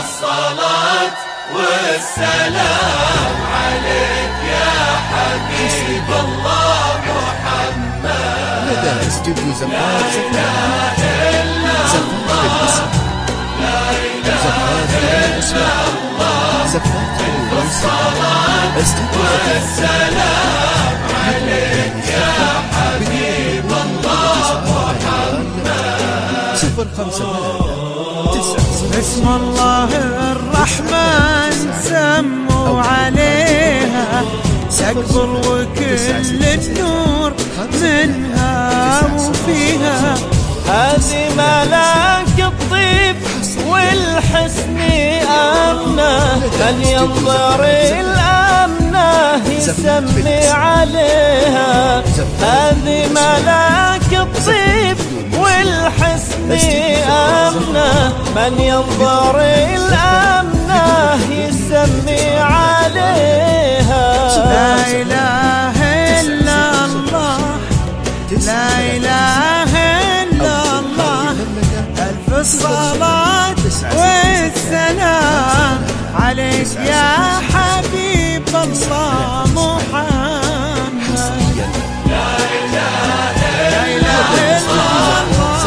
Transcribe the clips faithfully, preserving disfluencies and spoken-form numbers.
الصلاة والسلام عليك يا حبيب الله محمد. لدى استوديو زفات زفات بالاسم، لا إله إلا الله، زفات والصلاة والسلام عليك يا حبيب الله محمد. صفر خمسة تسعة اسم الله الرحمن سموا عليها سقبر وكل النور منها وفيها. هذه ملاك الطيب والحسن أمنه، من ينظر الأمنه يسمي عليها. هذه ملاك الطيب والحسن أمنه، من ينظر الأمنه يسمي عليها. لا إله إلا الله، لا إله إلا الله، ألف الصلاة والسلام عليك يا حبيب الله محمد. لا إله إلا الله،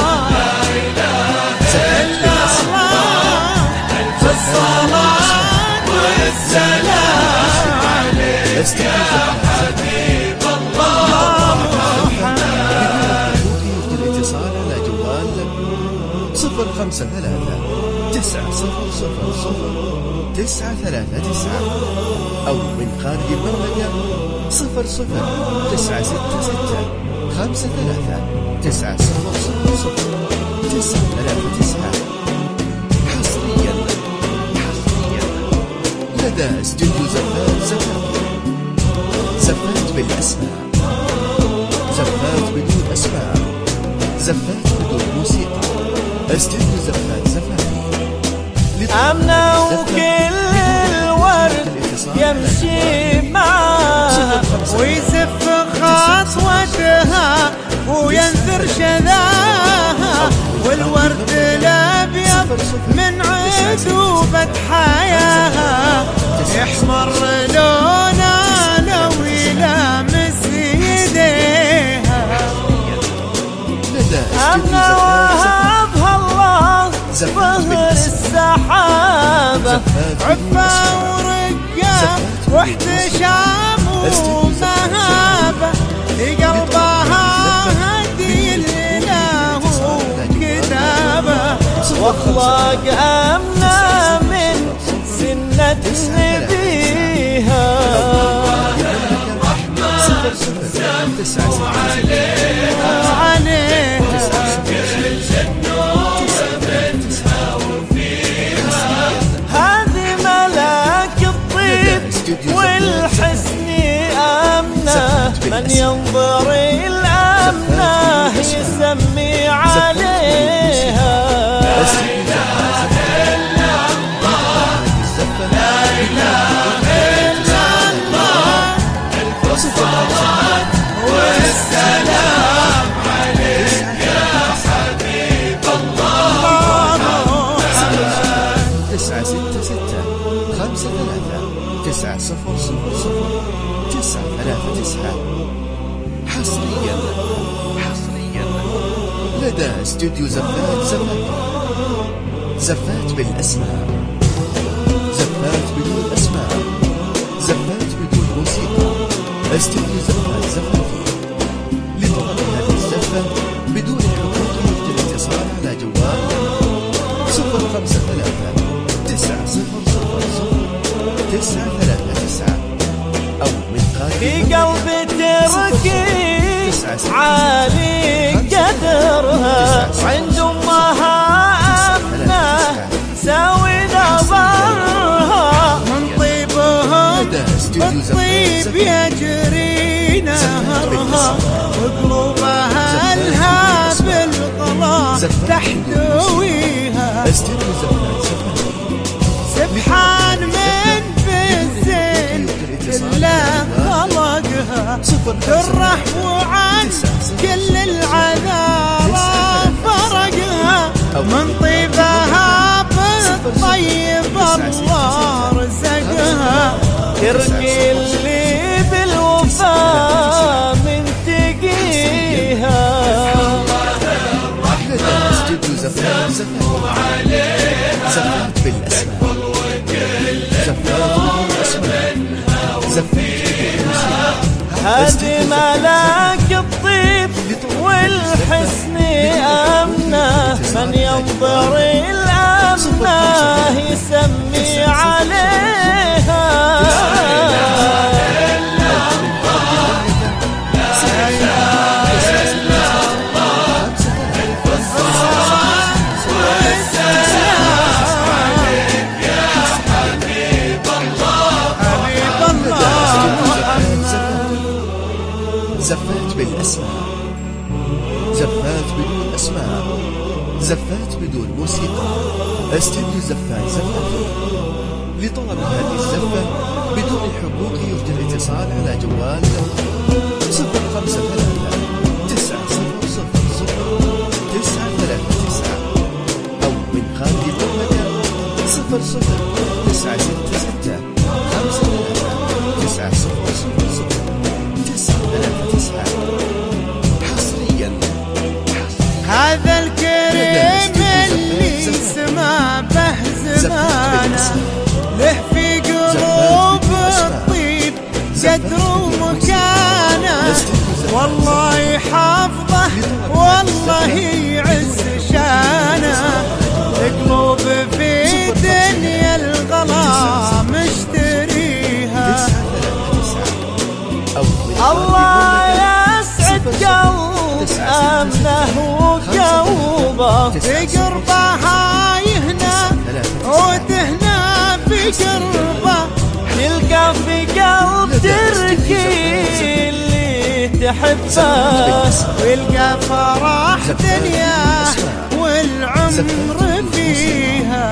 الصلاة والسلام عليك يا حبيب الله محمد. الاتصال على جوال صفر خمسة ثلاثة تسعة صفر صفر صفر تسعة ثلاثة تسعة، أو من خارج المملكة صفر صفر تسعة ستة ستة خمسة ثلاثة تسعة صفر صفر صفر تسعة ثلاثة تسعة. حصريا حصريا لدى استوديو زفات زفات زفات بالأسماء، زفات بدون أسماء، زفات بدون موسيقى. استوديو زفات زفاتي أمنة وكل الورد يمشي معها ويزف خطوتها وينثر شذاها، والورد الأبيض من عذوبة حياها يحمر لونه لو يلامس يديها. أمنة وهبها الله ظهر السحابة، عفا ورقة واحتشام ومهابة، لقلبها هدي الإله وكتابة. واخلاق أمنة من سنة نبيها. هذه ملاك الطيب والحسن أمنه، من ينظر الأمنه يسمي عليها. والسلام عليك يا حبيب الله تسعة ستة ستة خمسة ثلاثة تسعة صفر صفر صفر تسعة ثلاثة تسعة. حصريا حصريا لدى استوديو زفات زفات زفات بالأسماء، زفات بدون أسماء، زفات بدون موسيقى. استوديو زفات زفاتي لطلب هذه الزفة بدون حقوق يمكن الاتصال على جوال صفر خمسة ثلاثة تسعة صفر صفر صفر تسعة ثلاثة تسعة، أو من خارج في قلبي تركي عالي قدرها، عند أمها أمنة ساوي نظرها. من طيبها بالطيب يجري نهرها، وقلوبها لها بالغلا تحتويها. سبحان من بالزين كله خلقها، تره وعن كل العذاب فرقها. من طيبها بالطيب الله رزقها ترقي اللي بالوفا منتقيها. استوديو زفات زفات بالأسماء هذه ملاك الطيب والحسن أمنه، من ينظر الأمنه يسمي عليها. زفات بالأسماء زفات بدون أسماء زفات بدون موسيقى. استوديو زفات زفات. لطلب هذه الزفة بدون الحقوق يرجى الاتصال على جوال صفر خمسة ثلاثة تسعة صفر صفر صفر تسعة ثلاثة تسعة أو من خارج المملكة صفر صفر تسعة ستة ستة خمسة ثلاثة تسعة صفر صفر صفر تسعة ثلاثة تسعة. حصريا هذا الكريم اللي سما به زمانه، له في قلوب الطيب قدر ومكانه، والله يحفظه والله يعز شانه. القلوب في دنيا الغلا مشتريها. الله يسعد قلب أمنه وقلبه، في قربها يهنى ودهنا في قربه، تلقى في قلب تركي اللي تحبه، ويلقى فرح دنيا والعمر فيها.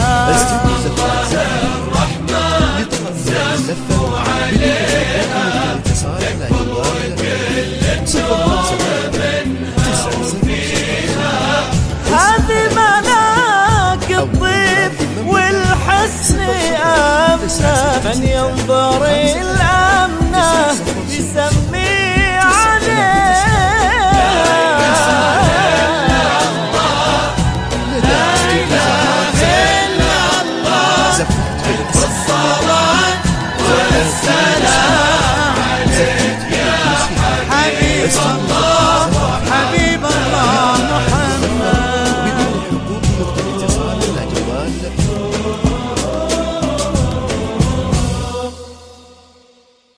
هذه ملاك الطيب والحسن أمنه، من ينظر الأمنه يسمى